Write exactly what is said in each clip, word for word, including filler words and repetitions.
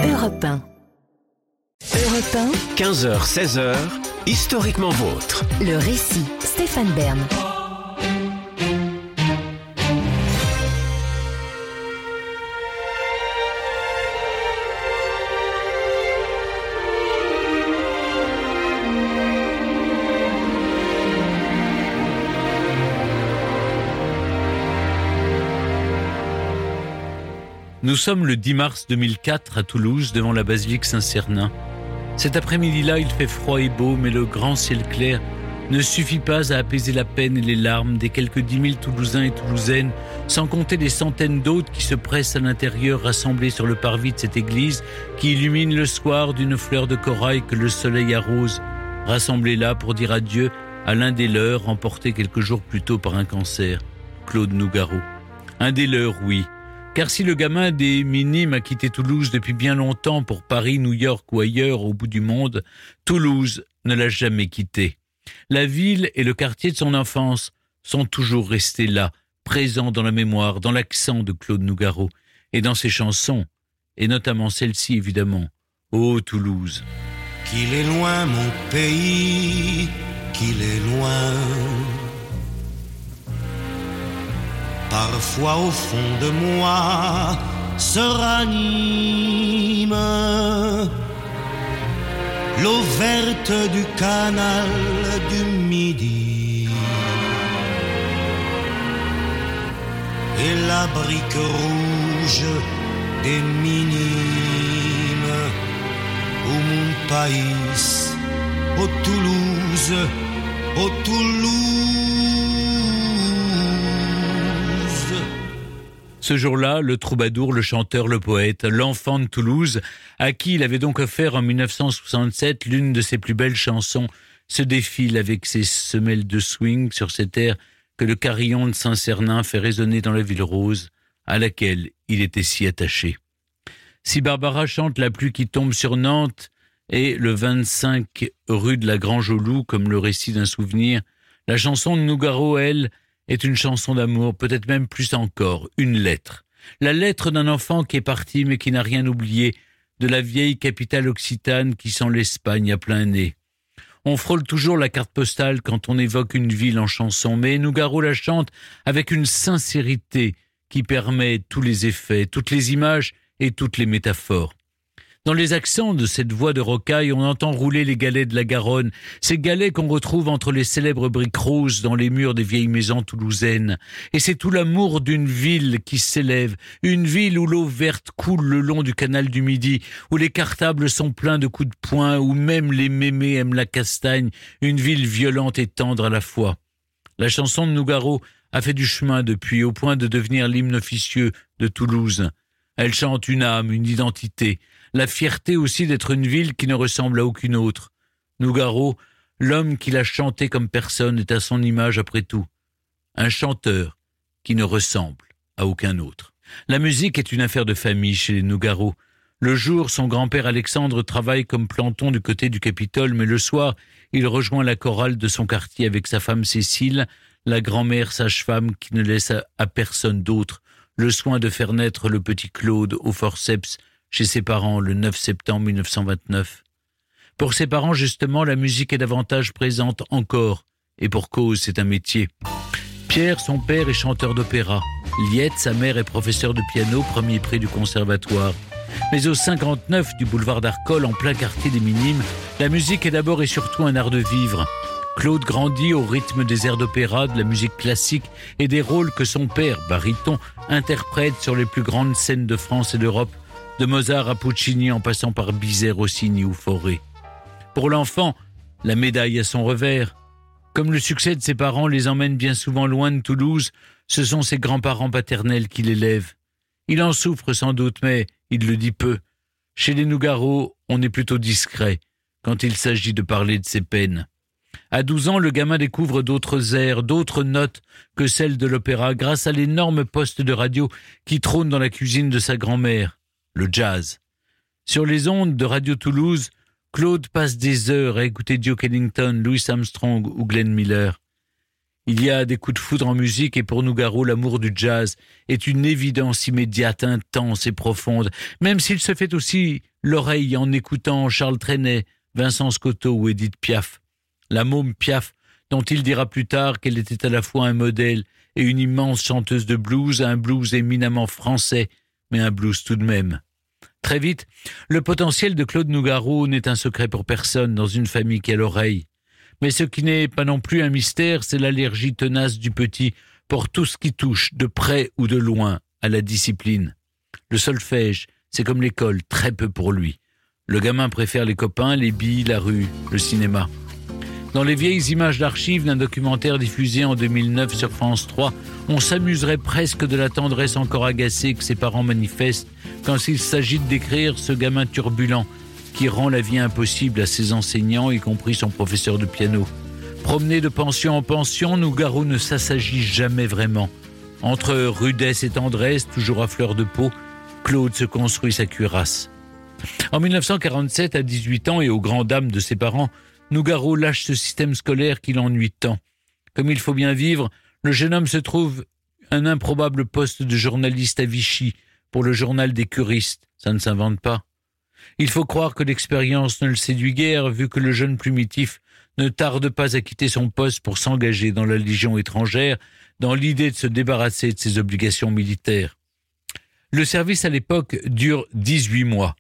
Europe un. Europe un, quinze heures seize heures, historiquement vôtre. le récit, Stéphane Bern. Nous sommes le dix mars deux mille quatre à Toulouse, devant la basilique Saint-Cernin. Cet après-midi-là, il fait froid et beau, mais le grand ciel clair ne suffit pas à apaiser la peine et les larmes des quelques dix mille Toulousains et Toulousaines, sans compter les centaines d'autres qui se pressent à l'intérieur, rassemblés sur le parvis de cette église qui illumine le soir d'une fleur de corail que le soleil arrose, rassemblés là pour dire adieu à l'un des leurs, emporté quelques jours plus tôt par un cancer, Claude Nougaro. Un des leurs, oui. Car si le gamin des Minimes a quitté Toulouse depuis bien longtemps pour Paris, New York ou ailleurs au bout du monde, Toulouse ne l'a jamais quitté. La ville et le quartier de son enfance sont toujours restés là, présents dans la mémoire, dans l'accent de Claude Nougaro et dans ses chansons, et notamment celle-ci évidemment, Ô Toulouse. Qu'il est loin mon pays, qu'il est loin. Parfois au fond de moi se ranime l'eau verte du canal du Midi et la brique rouge des Minimes. Au mon pays, au Toulouse, au Toulouse. Ce jour-là, le troubadour, le chanteur, le poète, l'enfant de Toulouse, à qui il avait donc offert en dix-neuf cent soixante-sept l'une de ses plus belles chansons, se défile avec ses semelles de swing sur cet air que le carillon de Saint-Cernin fait résonner dans la ville rose, à laquelle il était si attaché. Si Barbara chante La pluie qui tombe sur Nantes et le vingt-cinq rue de la Grange au Loup comme le récit d'un souvenir, la chanson de Nougaro, elle, est une chanson d'amour, peut-être même plus encore, une lettre. La lettre d'un enfant qui est parti mais qui n'a rien oublié, de la vieille capitale occitane qui sent l'Espagne à plein nez. On frôle toujours la carte postale quand on évoque une ville en chanson, mais Nougaro la chante avec une sincérité qui permet tous les effets, toutes les images et toutes les métaphores. Dans les accents de cette voix de rocaille, on entend rouler les galets de la Garonne, ces galets qu'on retrouve entre les célèbres briques roses dans les murs des vieilles maisons toulousaines. Et c'est tout l'amour d'une ville qui s'élève, une ville où l'eau verte coule le long du canal du Midi, où les cartables sont pleins de coups de poing, où même les mémés aiment la castagne, une ville violente et tendre à la fois. La chanson de Nougaro a fait du chemin depuis, au point de devenir l'hymne officieux de Toulouse. Elle chante une âme, une identité, la fierté aussi d'être une ville qui ne ressemble à aucune autre. Nougaro, l'homme qui l'a chanté comme personne, est à son image après tout. Un chanteur qui ne ressemble à aucun autre. La musique est une affaire de famille chez les Nougaro. Le jour, son grand-père Alexandre travaille comme planton du côté du Capitole, mais le soir, il rejoint la chorale de son quartier avec sa femme Cécile, la grand-mère sage-femme qui ne laisse à, à personne d'autre le soin de faire naître le petit Claude au forceps chez ses parents le neuf septembre dix-neuf cent vingt-neuf. Pour ses parents, justement, la musique est davantage présente encore, et pour cause, c'est un métier. Pierre, son père, est chanteur d'opéra. Liette, sa mère, est professeure de piano, premier prix du conservatoire. Mais au cinquante-neuf du boulevard d'Arcole, en plein quartier des Minimes, la musique est d'abord et surtout un art de vivre. Claude grandit au rythme des airs d'opéra, de la musique classique et des rôles que son père, baryton, interprète sur les plus grandes scènes de France et d'Europe, de Mozart à Puccini en passant par Bizet, Rossini ou Fauré. Pour l'enfant, la médaille a son revers. Comme le succès de ses parents les emmène bien souvent loin de Toulouse, ce sont ses grands-parents paternels qui l'élèvent. Il en souffre sans doute, mais il le dit peu. Chez les Nougaro, on est plutôt discret quand il s'agit de parler de ses peines. À douze ans, le gamin découvre d'autres airs, d'autres notes que celles de l'opéra grâce à l'énorme poste de radio qui trône dans la cuisine de sa grand-mère, le jazz. Sur les ondes de Radio Toulouse, Claude passe des heures à écouter Duke Ellington, Louis Armstrong ou Glenn Miller. Il y a des coups de foudre en musique et pour Nougaro, l'amour du jazz est une évidence immédiate, intense et profonde, même s'il se fait aussi l'oreille en écoutant Charles Trenet, Vincent Scotto ou Édith Piaf. La môme Piaf, dont il dira plus tard qu'elle était à la fois un modèle et une immense chanteuse de blues, un blues éminemment français, mais un blues tout de même. Très vite, le potentiel de Claude Nougaro n'est un secret pour personne dans une famille qui a l'oreille. Mais ce qui n'est pas non plus un mystère, c'est l'allergie tenace du petit pour tout ce qui touche, de près ou de loin, à la discipline. Le solfège, c'est comme l'école, très peu pour lui. Le gamin préfère les copains, les billes, la rue, le cinéma. Dans les vieilles images d'archives d'un documentaire diffusé en deux mille neuf sur France trois, on s'amuserait presque de la tendresse encore agacée que ses parents manifestent quand il s'agit de décrire ce gamin turbulent qui rend la vie impossible à ses enseignants, y compris son professeur de piano. Promené de pension en pension, Nougaro ne s'assagit jamais vraiment. Entre rudesse et tendresse, toujours à fleur de peau, Claude se construit sa cuirasse. En mille neuf cent quarante-sept, à dix-huit ans et aux grandes dames de ses parents, Nougaro lâche ce système scolaire qui l'ennuie tant. Comme il faut bien vivre, le jeune homme se trouve un improbable poste de journaliste à Vichy pour le journal des curistes. Ça ne s'invente pas. Il faut croire que l'expérience ne le séduit guère, vu que le jeune plumitif ne tarde pas à quitter son poste pour s'engager dans la Légion étrangère, dans l'idée de se débarrasser de ses obligations militaires. Le service à l'époque dure dix-huit mois.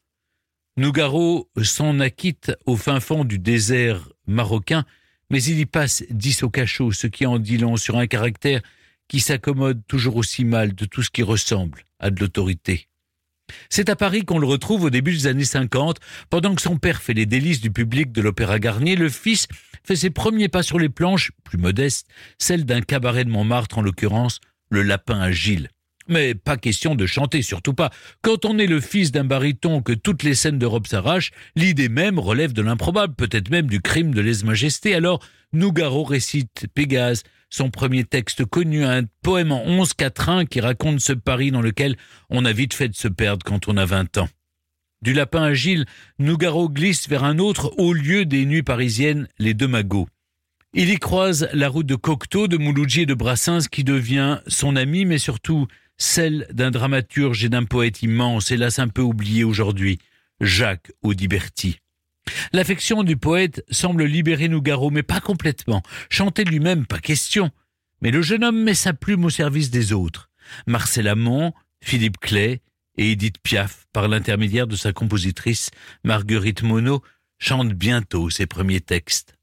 Nougaro s'en acquitte au fin fond du désert marocain, mais il y passe dix au cachot, ce qui en dit long sur un caractère qui s'accommode toujours aussi mal de tout ce qui ressemble à de l'autorité. C'est à Paris qu'on le retrouve au début des années cinquante. Pendant que son père fait les délices du public de l'Opéra Garnier, le fils fait ses premiers pas sur les planches, plus modestes, celles d'un cabaret de Montmartre, en l'occurrence, le Lapin à Gilles. Mais pas question de chanter, surtout pas. Quand on est le fils d'un baryton que toutes les scènes d'Europe s'arrachent, l'idée même relève de l'improbable, peut-être même du crime de lèse-majesté. Alors, Nougaro récite Pégase, son premier texte connu, un poème en onze quatrains qui raconte ce Paris dans lequel on a vite fait de se perdre quand on a vingt ans. Du Lapin à Gilles, Nougaro glisse vers un autre haut lieu des nuits parisiennes, les Deux Magots. Il y croise la route de Cocteau, de Mouloudji et de Brassens qui devient son ami, mais surtout celle d'un dramaturge et d'un poète immense, hélas un peu oublié aujourd'hui, Jacques Audiberti. L'affection du poète semble libérer Nougaro, mais pas complètement. Chanter lui-même, pas question. Mais le jeune homme met sa plume au service des autres. Marcel Amont, Philippe Clay et Édith Piaf, par l'intermédiaire de sa compositrice Marguerite Monod, chantent bientôt ses premiers textes.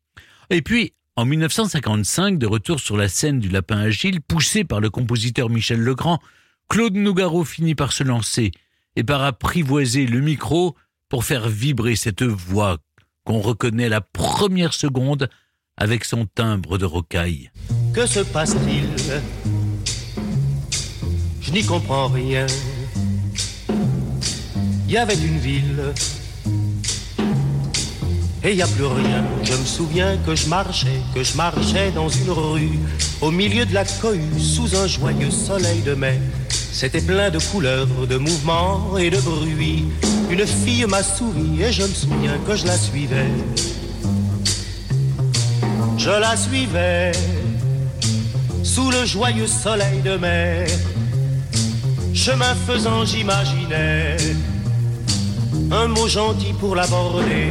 Et puis, en mille neuf cent cinquante-cinq, de retour sur la scène du Lapin à Gilles, poussé par le compositeur Michel Legrand, Claude Nougaro finit par se lancer et par apprivoiser le micro pour faire vibrer cette voix qu'on reconnaît la première seconde avec son timbre de rocaille. Que se passe-t-il? Je n'y comprends rien. Il y avait une ville et il n'y a plus rien. Je me souviens que je marchais, que je marchais dans une rue, au milieu de la cohue, sous un joyeux soleil de mai. C'était plein de couleurs, de mouvements et de bruits. Une fille m'a souri et je me souviens que je la suivais. Je la suivais sous le joyeux soleil de mer. Chemin faisant, j'imaginais un mot gentil pour l'aborder.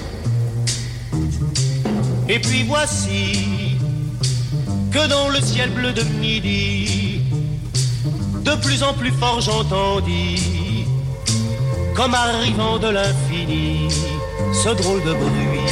Et puis voici que dans le ciel bleu de midi, de plus en plus fort j'entendis, comme arrivant de l'infini, ce drôle de bruit.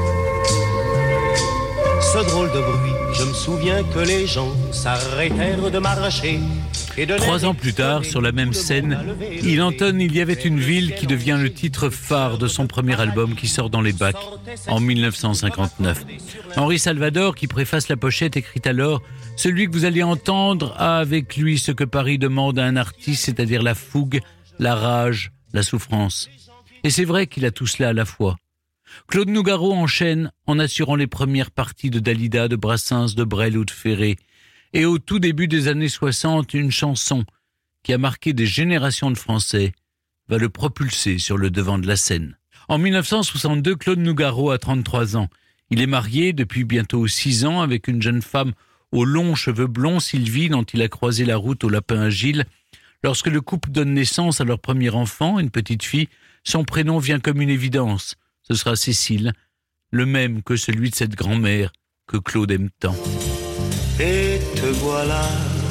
Ce drôle de bruit, je me souviens que les gens s'arrêtèrent de marcher. Trois ans plus tard, sur la même scène, il entonne « Il y avait une ville » qui devient le titre phare de son premier album qui sort dans les bacs en mille neuf cent cinquante-neuf. Henri Salvador, qui préface la pochette, écrit alors « Celui que vous allez entendre a avec lui ce que Paris demande à un artiste, c'est-à-dire la fougue, la rage, la souffrance. » Et c'est vrai qu'il a tout cela à la fois. Claude Nougaro enchaîne en assurant les premières parties de Dalida, de Brassens, de Brel ou de Ferré. Et au tout début des années soixante, une chanson qui a marqué des générations de Français va le propulser sur le devant de la scène. En mille neuf cent soixante-deux, Claude Nougaro a trente-trois ans. Il est marié depuis bientôt six ans avec une jeune femme aux longs cheveux blonds, Sylvie, dont il a croisé la route au Lapin Agile. Lorsque le couple donne naissance à leur premier enfant, une petite fille, son prénom vient comme une évidence. Ce sera Cécile, le même que celui de cette grand-mère que Claude aime tant. Et te voilà,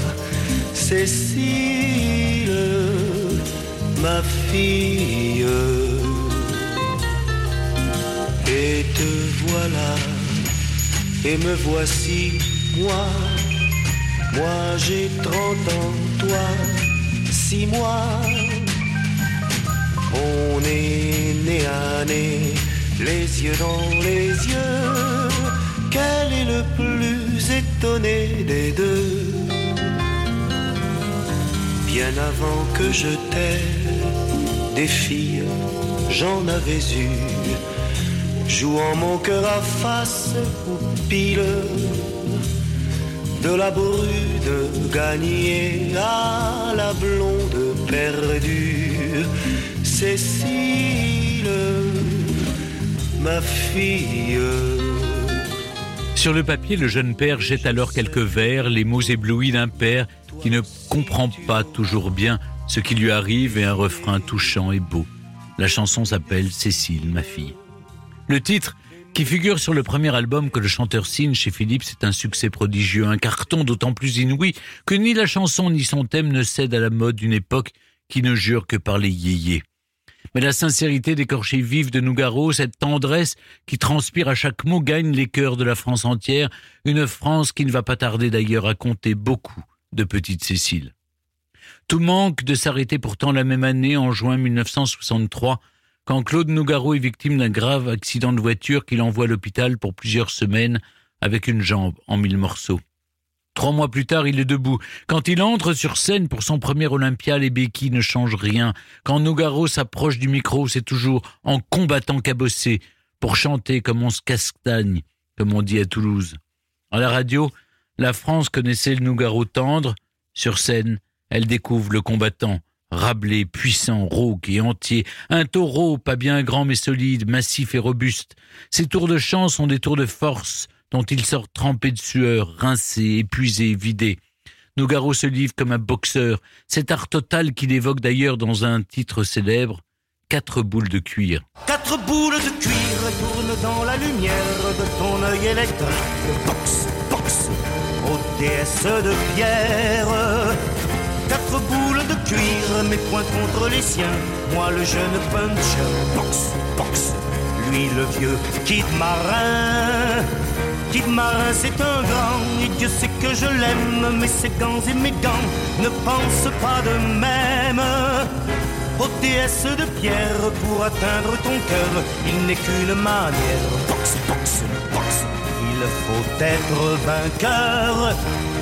Cécile, ma fille. Et te voilà, et me voici, moi. Moi j'ai trente ans, toi, six mois. On est né à nez, les yeux dans les yeux. Quel est le plus étonné des deux? Bien avant que je t'aie, des filles, j'en avais eu, jouant mon cœur à face aux piles, de la brune gagnée à la blonde perdue. Cécile, ma fille. Sur le papier, le jeune père jette alors quelques vers, les mots éblouis d'un père qui ne comprend pas toujours bien ce qui lui arrive, et un refrain touchant et beau. La chanson s'appelle « Cécile, ma fille ». Le titre, qui figure sur le premier album que le chanteur signe chez Philips, c'est un succès prodigieux, un carton d'autant plus inouï que ni la chanson ni son thème ne cèdent à la mode d'une époque qui ne jure que par les yéyés. Mais la sincérité d'écorché vif de Nougaro, cette tendresse qui transpire à chaque mot, gagne les cœurs de la France entière, une France qui ne va pas tarder d'ailleurs à compter beaucoup de petites Cécile. Tout manque de s'arrêter pourtant la même année, en juin mille neuf cent soixante-trois, quand Claude Nougaro est victime d'un grave accident de voiture qui l'envoie à l'hôpital pour plusieurs semaines avec une jambe en mille morceaux. Trois mois plus tard, il est debout. Quand il entre sur scène pour son premier Olympia, les béquilles ne changent rien. Quand Nougaro s'approche du micro, c'est toujours en combattant cabossé, pour chanter comme on se castagne, comme on dit à Toulouse. À la radio, la France connaissait le Nougaro tendre. Sur scène, elle découvre le combattant, Rabelais, puissant, rauque et entier. Un taureau, pas bien grand mais solide, massif et robuste. Ses tours de chant sont des tours de force, dont il sort trempé de sueur, rincé, épuisé, vidé. Nougaro se livre comme un boxeur, cet art total qu'il évoque d'ailleurs dans un titre célèbre, Quatre boules de cuir. Quatre boules de cuir tournent dans la lumière de ton œil électrique. Box, box, ô déesse de pierre. Quatre boules de cuir, mes poings contre les siens. Moi le jeune puncher. Box, box, lui le vieux kid marin. Kid marin c'est un grand, et Dieu sait que je l'aime. Mais ses gants et mes gants ne pensent pas de même. Ô déesse de pierre, pour atteindre ton cœur, il n'est qu'une manière. Box, box, box, il faut être vainqueur.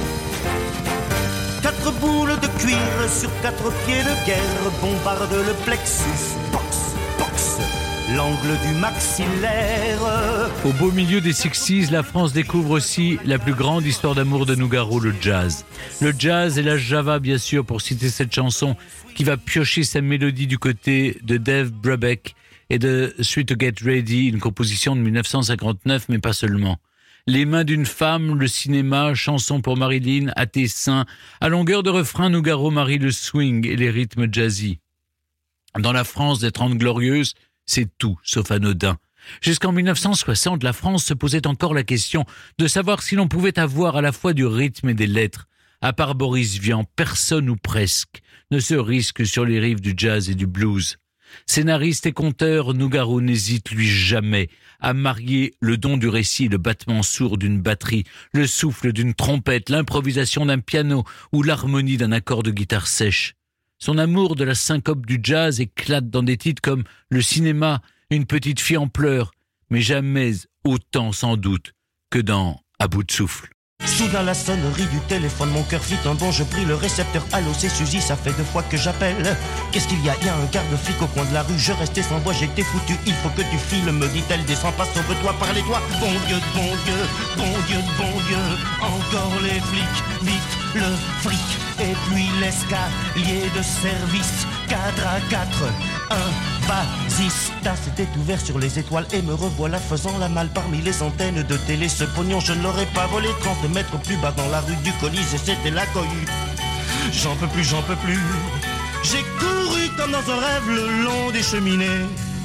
Quatre boules de cuir sur quatre pieds de guerre bombardent le plexus. Box, box, l'angle du maxillaire. Au beau milieu des sixties, la France découvre aussi la plus grande histoire d'amour de Nougaro, le jazz. Le jazz et la java, bien sûr, pour citer cette chanson qui va piocher sa mélodie du côté de Dave Brubeck et de Sweet to Get Ready, une composition de mille neuf cent cinquante-neuf, mais pas seulement. Les mains d'une femme, le cinéma, chanson pour Marilyn, à tes seins. À longueur de refrain, Nougaro marie le swing et les rythmes jazzy. Dans la France des Trente Glorieuses, c'est tout sauf anodin. Jusqu'en mille neuf cent soixante, la France se posait encore la question de savoir si l'on pouvait avoir à la fois du rythme et des lettres. À part Boris Vian, personne ou presque ne se risque sur les rives du jazz et du blues. Scénariste et conteur, Nougaro n'hésite lui jamais à marier le don du récit, le battement sourd d'une batterie, le souffle d'une trompette, l'improvisation d'un piano ou l'harmonie d'un accord de guitare sèche. Son amour de la syncope du jazz éclate dans des titres comme Le cinéma, Une petite fille en pleurs, mais jamais autant sans doute que dans À bout de souffle. Soudain la sonnerie du téléphone, mon cœur fit un bond, je pris le récepteur. Allô, c'est Suzy, ça fait deux fois que j'appelle. Qu'est-ce qu'il y a? Il y a un garde-flic au coin de la rue, je restais sans voix, j'étais foutu. Il faut que tu files, me dit-elle, descends pas, sauve-toi par les doigts. Bon Dieu, bon Dieu, bon Dieu, bon Dieu, encore les flics, vite le fric. Et puis l'escalier de service, quatre à quatre, un, vas Résista s'était ouvert sur les étoiles et me revoilà faisant la malle parmi les antennes de télé. Ce pognon je ne l'aurais pas volé trente mètres plus bas dans la rue du Colisée, c'était la cohue. J'en peux plus, j'en peux plus. J'ai couru comme dans un rêve le long des cheminées.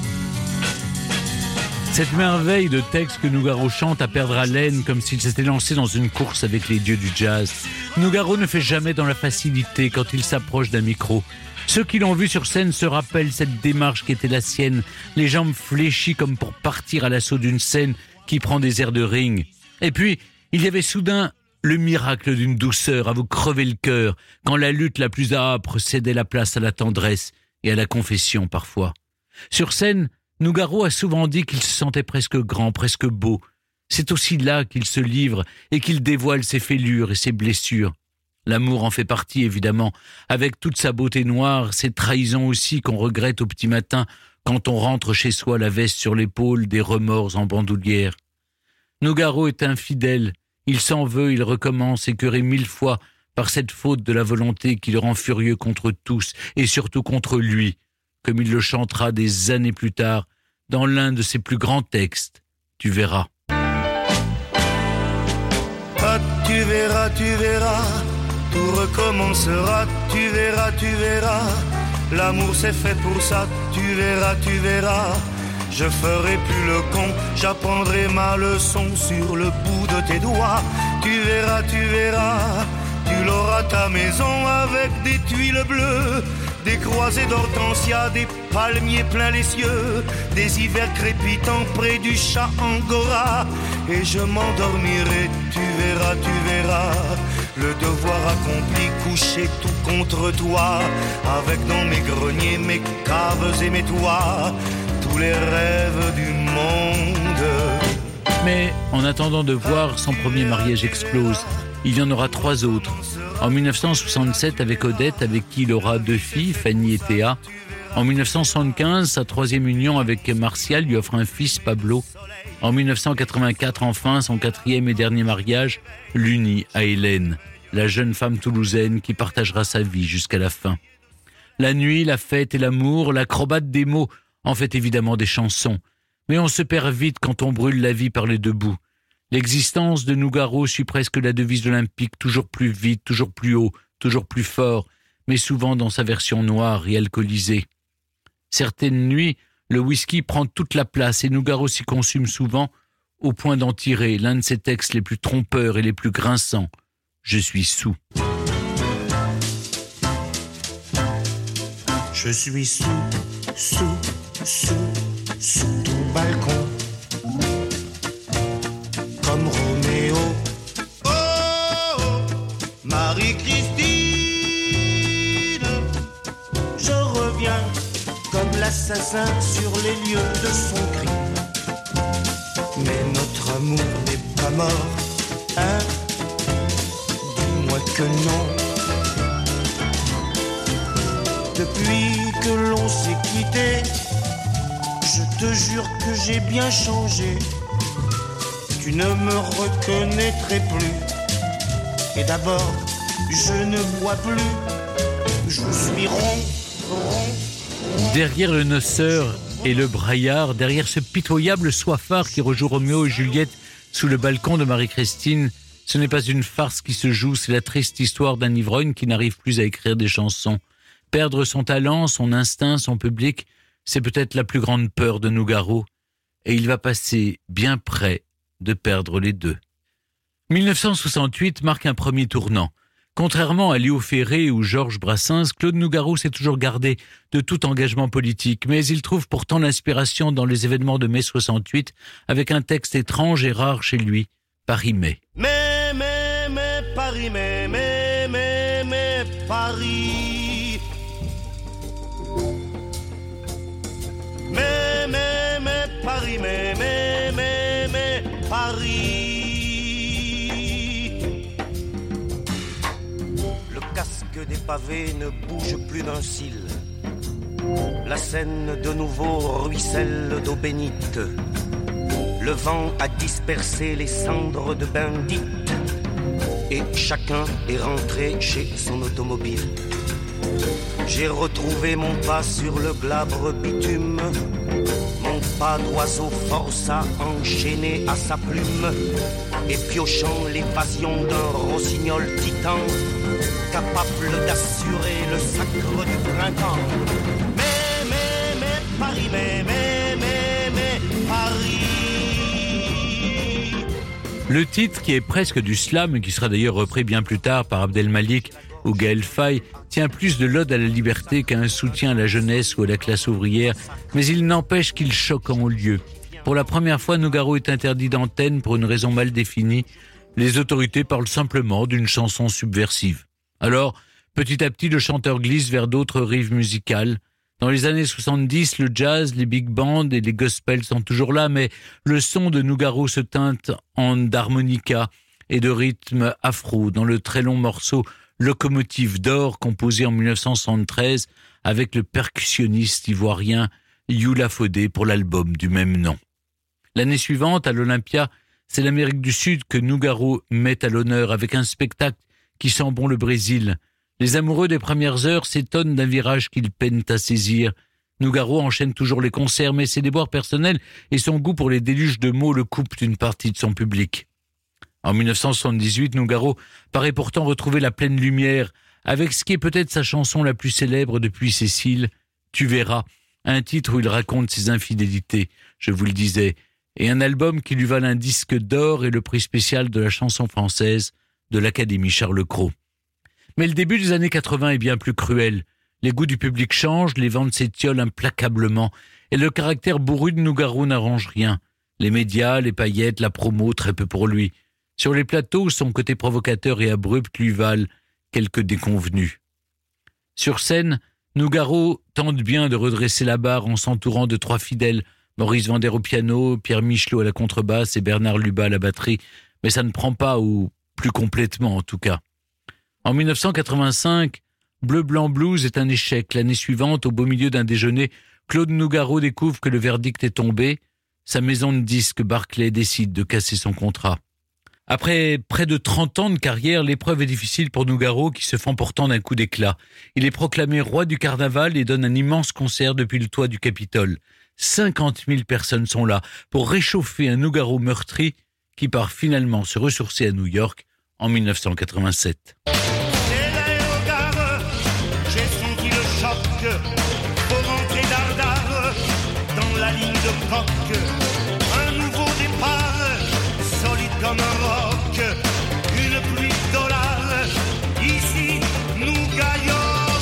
Cette merveille de texte que Nougaro chante à perdre haleine comme s'il s'était lancé dans une course avec les dieux du jazz. Nougaro ne fait jamais dans la facilité quand il s'approche d'un micro. Ceux qui l'ont vu sur scène se rappellent cette démarche qui était la sienne, les jambes fléchies comme pour partir à l'assaut d'une scène qui prend des airs de ring. Et puis, il y avait soudain le miracle d'une douceur à vous crever le cœur quand la lutte la plus âpre cédait la place à la tendresse et à la confession parfois. Sur scène, Nougaro a souvent dit qu'il se sentait presque grand, presque beau. C'est aussi là qu'il se livre et qu'il dévoile ses fêlures et ses blessures. L'amour en fait partie, évidemment, avec toute sa beauté noire, ses trahisons aussi qu'on regrette au petit matin quand on rentre chez soi la veste sur l'épaule, des remords en bandoulière. Nougaro est infidèle, il s'en veut, il recommence, écœuré mille fois par cette faute de la volonté qui le rend furieux contre tous et surtout contre lui, comme il le chantera des années plus tard dans l'un de ses plus grands textes, Tu verras. Ah, tu verras, tu verras, tout recommencera, tu verras, tu verras, l'amour c'est fait pour ça, tu verras, tu verras, je ferai plus le con, j'apprendrai ma leçon sur le bout de tes doigts, tu verras, tu verras, tu l'auras ta maison avec des tuiles bleues, des croisées d'hortensia, des palmiers plein les cieux, des hivers crépitants près du chat Angora. Et je m'endormirai, tu verras, tu verras, le devoir accompli, couché tout contre toi, avec dans mes greniers, mes caves et mes toits, tous les rêves du monde. Mais en attendant de voir son premier mariage explose, il y en aura trois autres. En dix-neuf cent soixante-sept avec Odette, avec qui il aura deux filles, Fanny et Théa. En dix-neuf cent soixante-quinze, sa troisième union avec Martial lui offre un fils, Pablo. En dix-neuf cent quatre-vingt-quatre, enfin, son quatrième et dernier mariage l'unit à Hélène, la jeune femme toulousaine qui partagera sa vie jusqu'à la fin. La nuit, la fête et l'amour, l'acrobate des mots en fait évidemment des chansons. Mais on se perd vite quand on brûle la vie par les deux bouts. L'existence de Nougaro suit presque la devise olympique, toujours plus vite, toujours plus haut, toujours plus fort, mais souvent dans sa version noire et alcoolisée. Certaines nuits, le whisky prend toute la place et Nougaro s'y consume souvent, au point d'en tirer l'un de ses textes les plus trompeurs et les plus grinçants. Je suis sous. Je suis sous, sous, sous, sous ton balcon. Comme Roméo, oh, oh, Marie-Christine, je reviens comme l'assassin sur les lieux de son crime. Mais notre amour n'est pas mort, hein? Dis-moi que non. Depuis que l'on s'est quitté, je te jure que j'ai bien changé. Tu ne me reconnaîtrais plus. Et d'abord, je ne bois plus. Je suis rond, rond, rond. Derrière le noceur et le braillard, derrière ce pitoyable soifard qui rejoue Roméo et Juliette sous le balcon de Marie-Christine, ce n'est pas une farce qui se joue, c'est la triste histoire d'un ivrogne qui n'arrive plus à écrire des chansons. Perdre son talent, son instinct, son public, c'est peut-être la plus grande peur de Nougaro. Et il va passer bien près de perdre les deux. dix-neuf cent soixante-huit marque un premier tournant. Contrairement à Léo Ferré ou Georges Brassens, Claude Nougaro s'est toujours gardé de tout engagement politique, mais il trouve pourtant l'inspiration dans les événements de mai soixante-huit avec un texte étrange et rare chez lui, Paris-Mai. Mais, mais, mais, Paris, mais, mais, mais, mais, Paris. Mais, mais, mais, Paris, mais, mais, mais, mais, Paris. Le casque des pavés ne bouge plus d'un cil. La Seine de nouveau ruisselle d'eau bénite. Le vent a dispersé les cendres de Bendite. Et chacun est rentré chez son automobile. J'ai retrouvé mon pas sur le glabre bitume, mon pas d'oiseau forçat enchaîné à sa plume, et piochant l'évasion d'un rossignol titan, capable d'assurer le sacre du printemps. Mais, mais, mais, Paris, mais, mais, mais, mais, Paris. Le titre, qui est presque du slam, et qui sera d'ailleurs repris bien plus tard par Abdel Malik ou Gaël Faye, tient plus de l'ode à la liberté qu'à un soutien à la jeunesse ou à la classe ouvrière, mais il n'empêche qu'il choque en haut lieu. Pour la première fois, Nougaro est interdit d'antenne pour une raison mal définie. Les autorités parlent simplement d'une chanson subversive. Alors, petit à petit, le chanteur glisse vers d'autres rives musicales. Dans les années soixante-dix, le jazz, les big bands et les gospels sont toujours là, mais le son de Nougaro se teinte en d'harmonica et de rythme afro dans le très long morceau Locomotive d'or, composé en dix-neuf cent soixante-treize avec le percussionniste ivoirien Youla Fodé pour l'album du même nom. L'année suivante, à l'Olympia, c'est l'Amérique du Sud que Nougaro met à l'honneur avec un spectacle qui sent bon le Brésil. Les amoureux des premières heures s'étonnent d'un virage qu'ils peinent à saisir. Nougaro enchaîne toujours les concerts, mais ses déboires personnels et son goût pour les déluges de mots le coupent d'une partie de son public. En dix-neuf cent soixante-dix-huit, Nougaro paraît pourtant retrouver la pleine lumière avec ce qui est peut-être sa chanson la plus célèbre depuis Cécile, Tu verras, un titre où il raconte ses infidélités, je vous le disais, et un album qui lui valent un disque d'or et le prix spécial de la chanson française de l'Académie Charles Cros. Mais le début des années quatre-vingts est bien plus cruel. Les goûts du public changent, les ventes s'étiolent implacablement, et le caractère bourru de Nougaro n'arrange rien. Les médias, les paillettes, la promo, très peu pour lui. Sur les plateaux, son côté provocateur et abrupt lui valent quelques déconvenues. Sur scène, Nougaro tente bien de redresser la barre en s'entourant de trois fidèles, Maurice Vander au piano, Pierre Michelot à la contrebasse et Bernard Lubat à la batterie, mais ça ne prend pas, ou plus complètement en tout cas. En dix-neuf cent quatre-vingt-cinq, Bleu Blanc Blues est un échec. L'année suivante, au beau milieu d'un déjeuner, Claude Nougaro découvre que le verdict est tombé. Sa maison de disques Barclay décide de casser son contrat. Après près de trente ans de carrière, l'épreuve est difficile pour Nougaro qui se fend pourtant d'un coup d'éclat. Il est proclamé roi du carnaval et donne un immense concert depuis le toit du Capitole. cinquante mille personnes sont là pour réchauffer un Nougaro meurtri qui part finalement se ressourcer à New York en dix-neuf cent quatre-vingt-sept. Dès l'aérogare, j'ai senti le choc, faut rentrer dardard dans la ligne de coque. Un nouveau départ, solide comme un roc, une pluie de dollars, ici nous gagnons.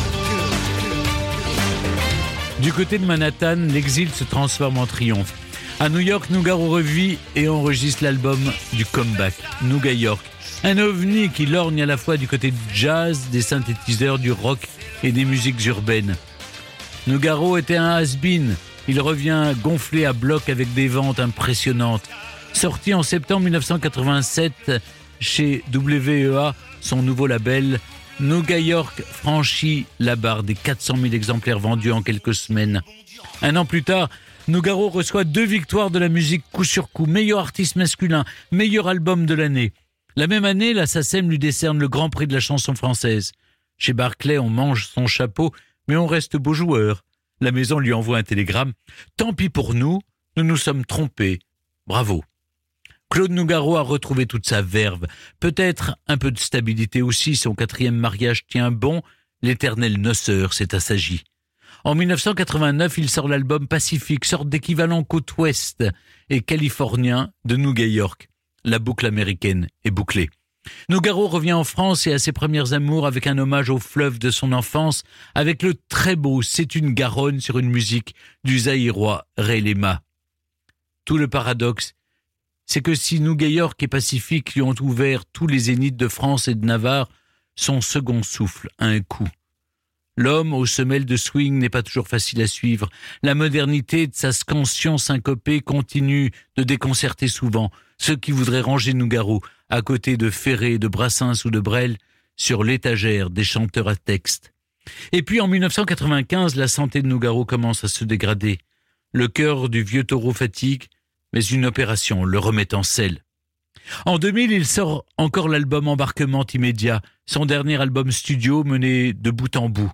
Du côté de Manhattan, l'exil se transforme en triomphe. À New York, Nougaro revit et enregistre l'album du comeback, Nouga York. Un ovni qui lorgne à la fois du côté du jazz, des synthétiseurs, du rock et des musiques urbaines. Nougaro était un has-been. Il revient gonflé à bloc avec des ventes impressionnantes. Sorti en septembre dix-neuf cent quatre-vingt-sept chez W E A, son nouveau label, Nouga York franchit la barre des quatre cent mille exemplaires vendus en quelques semaines. Un an plus tard, Nougaro reçoit deux victoires de la musique coup sur coup, meilleur artiste masculin, meilleur album de l'année. La même année, la SACEM lui décerne le Grand Prix de la chanson française. Chez Barclay, on mange son chapeau, mais on reste beau joueur. La maison lui envoie un télégramme. Tant pis pour nous, nous nous sommes trompés. Bravo. Claude Nougaro a retrouvé toute sa verve. Peut-être un peu de stabilité aussi, son quatrième mariage tient bon. L'éternel noceur s'est assagi. En dix-neuf cent quatre-vingt-neuf, il sort l'album Pacifique, sorte d'équivalent côte ouest et californien de Nouga York. La boucle américaine est bouclée. Nougaro revient en France et à ses premières amours avec un hommage au fleuve de son enfance, avec le très beau C'est une Garonne sur une musique du zaïrois Ray Lema. Tout le paradoxe, c'est que si Nouga York et Pacifique lui ont ouvert tous les zéniths de France et de Navarre, son second souffle a un coup. L'homme aux semelles de swing n'est pas toujours facile à suivre. La modernité de sa scansion syncopée continue de déconcerter souvent ceux qui voudraient ranger Nougaro à côté de Ferré, de Brassens ou de Brel sur l'étagère des chanteurs à texte. Et puis en dix-neuf cent quatre-vingt-quinze, la santé de Nougaro commence à se dégrader. Le cœur du vieux taureau fatigue, mais une opération le remet en selle. En deux mille, il sort encore l'album Embarquement immédiat, son dernier album studio mené de bout en bout.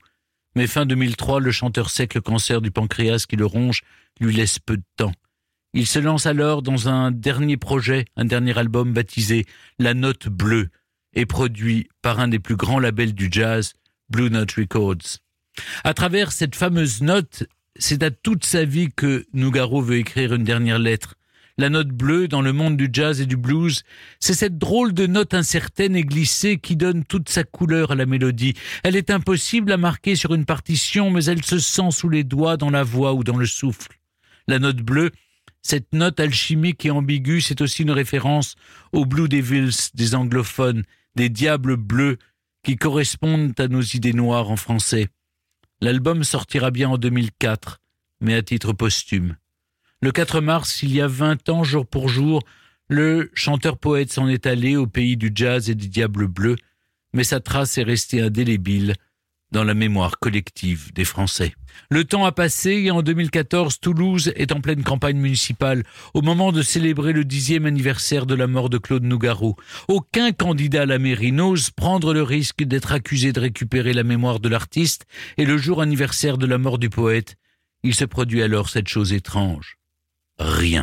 Mais fin deux mille trois, le chanteur sait que le cancer du pancréas qui le ronge lui laisse peu de temps. Il se lance alors dans un dernier projet, un dernier album baptisé La Note Bleue et produit par un des plus grands labels du jazz, Blue Note Records. À travers cette fameuse note, c'est à toute sa vie que Nougaro veut écrire une dernière lettre. La note bleue, dans le monde du jazz et du blues, c'est cette drôle de note incertaine et glissée qui donne toute sa couleur à la mélodie. Elle est impossible à marquer sur une partition, mais elle se sent sous les doigts, dans la voix ou dans le souffle. La note bleue, cette note alchimique et ambiguë, c'est aussi une référence aux Blue Devils des anglophones, des diables bleus qui correspondent à nos idées noires en français. L'album sortira bien en deux mille quatre, mais à titre posthume. Le quatre mars, il y a vingt ans, jour pour jour, le chanteur-poète s'en est allé au pays du jazz et des diables bleus, mais sa trace est restée indélébile dans la mémoire collective des Français. Le temps a passé et en deux mille quatorze, Toulouse est en pleine campagne municipale, au moment de célébrer le dixième anniversaire de la mort de Claude Nougaro. Aucun candidat à la mairie n'ose prendre le risque d'être accusé de récupérer la mémoire de l'artiste, et le jour anniversaire de la mort du poète, il se produit alors cette chose étrange. Rien.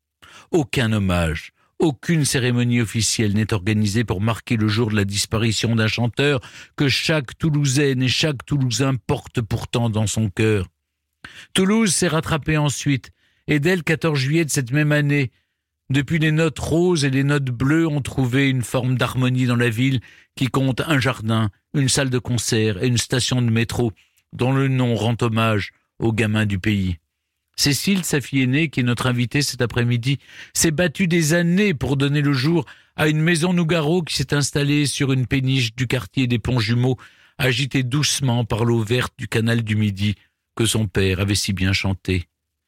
Aucun hommage, aucune cérémonie officielle n'est organisée pour marquer le jour de la disparition d'un chanteur que chaque Toulousaine et chaque Toulousain porte pourtant dans son cœur. Toulouse s'est rattrapée ensuite, et dès le quatorze juillet de cette même année, depuis les notes roses et les notes bleues ont trouvé une forme d'harmonie dans la ville qui compte un jardin, une salle de concert et une station de métro dont le nom rend hommage aux gamins du pays. Cécile, sa fille aînée, qui est notre invitée cet après-midi, s'est battue des années pour donner le jour à une maison Nougaro qui s'est installée sur une péniche du quartier des Ponts-Jumeaux, agitée doucement par l'eau verte du canal du Midi que son père avait si bien chanté.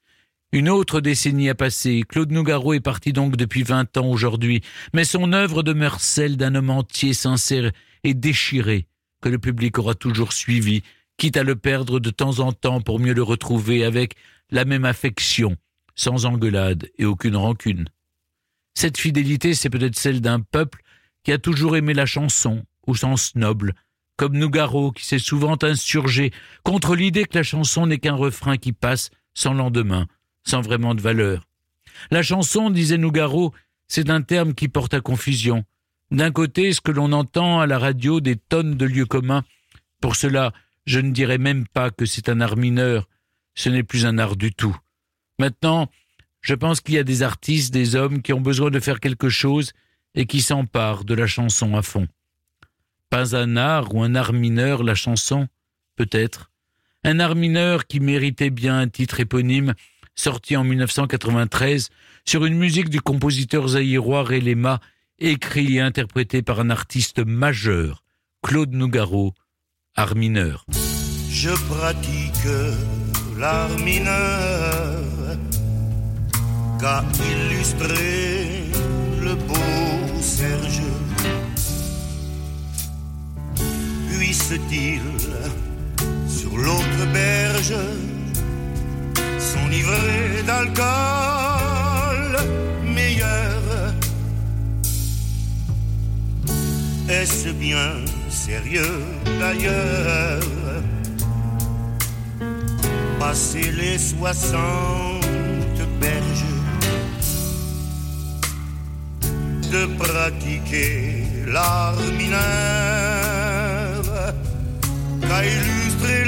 Une autre décennie a passé. Claude Nougaro est parti donc depuis vingt ans aujourd'hui, mais son œuvre demeure celle d'un homme entier, sincère et déchiré, que le public aura toujours suivi, quitte à le perdre de temps en temps pour mieux le retrouver avec la même affection, sans engueulade et aucune rancune. Cette fidélité, c'est peut-être celle d'un peuple qui a toujours aimé la chanson, au sens noble, comme Nougaro qui s'est souvent insurgé contre l'idée que la chanson n'est qu'un refrain qui passe sans lendemain, sans vraiment de valeur. La chanson, disait Nougaro, c'est un terme qui porte à confusion. D'un côté, ce que l'on entend à la radio, des tonnes de lieux communs. Pour cela, je ne dirais même pas que c'est un art mineur. Ce n'est plus un art du tout. Maintenant, je pense qu'il y a des artistes, des hommes qui ont besoin de faire quelque chose et qui s'emparent de la chanson à fond. Pas un art ou un art mineur, la chanson, peut-être. Un art mineur qui méritait bien un titre éponyme, sorti en dix-neuf cent quatre-vingt-treize, sur une musique du compositeur zaïrois Relema, écrit et interprété par un artiste majeur, Claude Nougaro, art mineur. Je pratique l'art mineur qu'a illustré le beau Serge. Puisse-t-il sur l'autre berge s'enivrer d'alcool meilleur? Est-ce bien sérieux d'ailleurs? Passer les soixante berges, de pratiquer l'art mineur qu'a illustré